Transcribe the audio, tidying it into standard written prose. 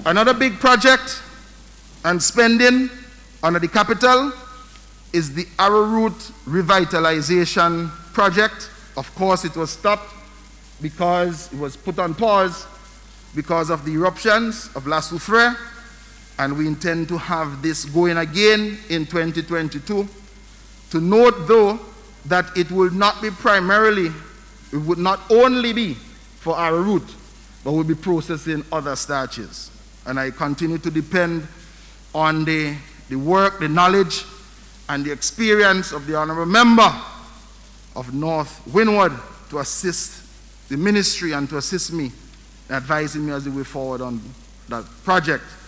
Another big project and spending under the capital is the Arrowroot Revitalization Project. Of course, it was stopped because it was put on pause because of the eruptions of La Soufrière, and we intend to have this going again in 2022. To note, though, that it will not be primarily, it would not only be for Arrowroot, but will be processing other starches. And I continue to depend on the work, the knowledge, and the experience of the Honorable Member of North Windward to assist the ministry and to assist me in advising me as we way forward on that project.